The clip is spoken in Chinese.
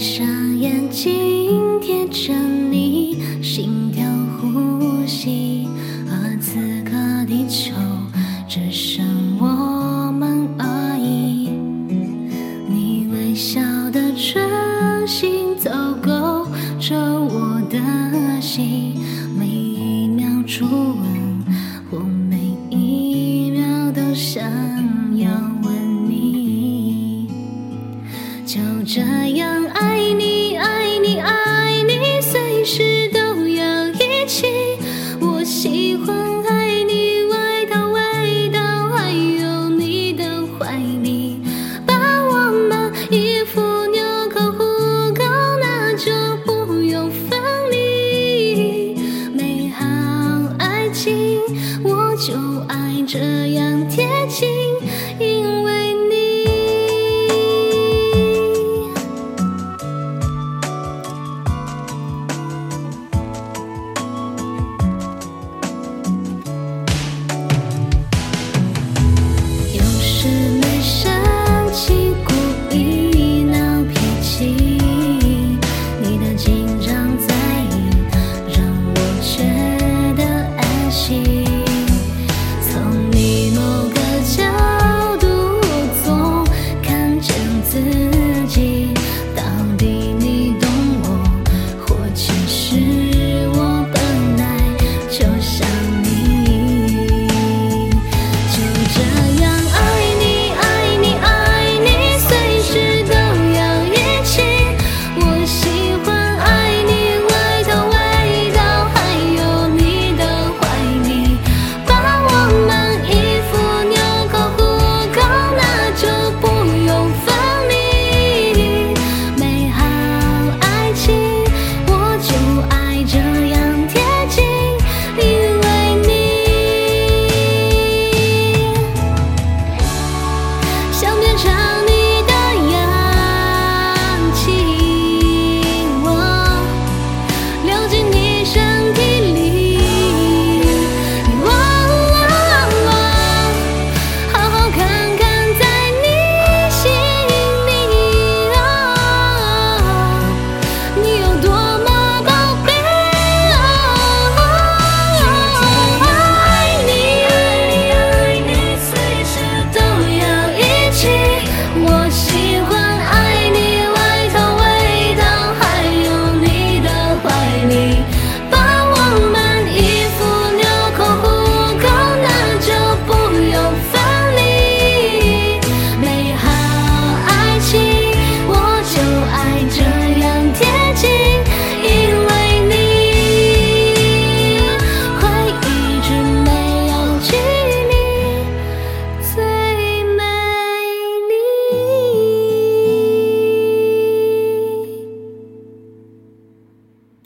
上眼睛，贴着你，心跳呼吸，而此刻地球只剩我们而已。你微笑的唇形走勾着我的心，每一秒初吻，我每一秒都想要吻你。就这样爱你爱你爱你，随时都要一起。我喜欢爱你外套味道，还有你的怀里，把我们衣服纽扣互扣，那就不用分离。美好爱情我就爱这样贴近。